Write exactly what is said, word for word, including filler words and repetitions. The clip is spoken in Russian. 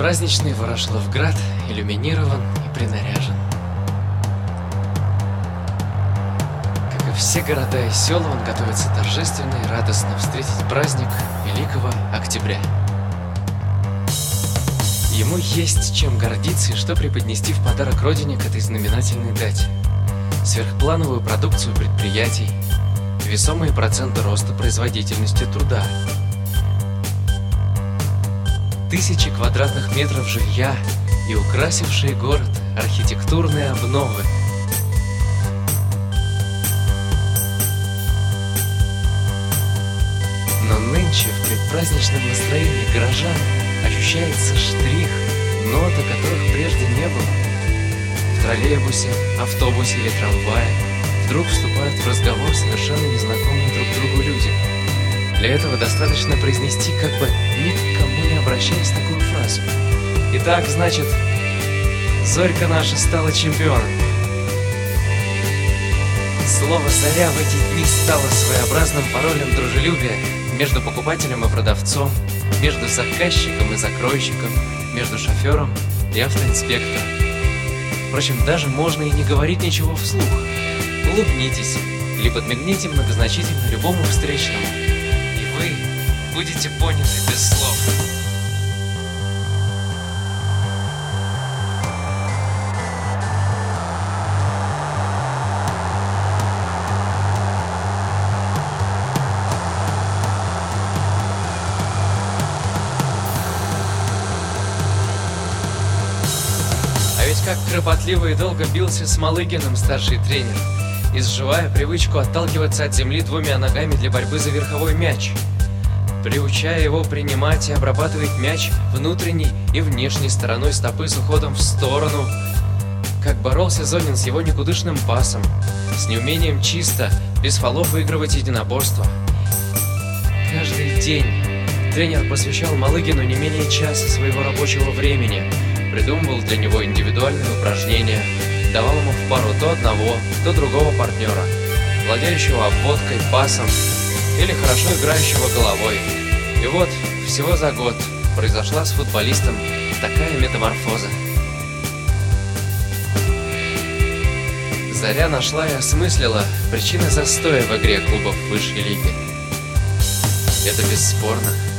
Праздничный Ворошиловград иллюминирован и принаряжен. Как и все города и села, он готовится торжественно и радостно встретить праздник Великого Октября. Ему есть чем гордиться и что преподнести в подарок родине к этой знаменательной дате. Сверхплановую продукцию предприятий, весомые проценты роста производительности труда, тысячи квадратных метров жилья и украсившие город архитектурные обновы. Но нынче в предпраздничном настроении горожан ощущается штрих, ноты которых прежде не было. В троллейбусе, автобусе или трамвае вдруг вступают в разговор совершенно незнакомые друг другу люди. Для этого достаточно произнести, как бы ни к кому не обращаясь, такую фразу. Итак, значит, Зорька наша стала чемпионом. Слово «заря» в эти дни стало своеобразным паролем дружелюбия между покупателем и продавцом, между заказчиком и закройщиком, между шофером и автоинспектором. Впрочем, даже можно и не говорить ничего вслух. Улыбнитесь или подмигните многозначительно любому встречному, и вы будете поняты без слов. А ведь как кропотливо и долго бился с Малыгиным старший тренер, изживая привычку отталкиваться от земли двумя ногами для борьбы за верховой мяч, приучая его принимать и обрабатывать мяч внутренней и внешней стороной стопы с уходом в сторону, как боролся Зонин с его никудышным пасом, с неумением чисто, без фолов выигрывать единоборство. Каждый день тренер посвящал Малыгину не менее часа своего рабочего времени, придумывал для него индивидуальные упражнения, давал ему в пару то одного, то другого партнера, владеющего обводкой, пасом или хорошо играющего головой. И вот всего за год произошла с футболистом такая метаморфоза. Заря нашла и осмыслила причины застоя в игре клубов высшей лиги. Это бесспорно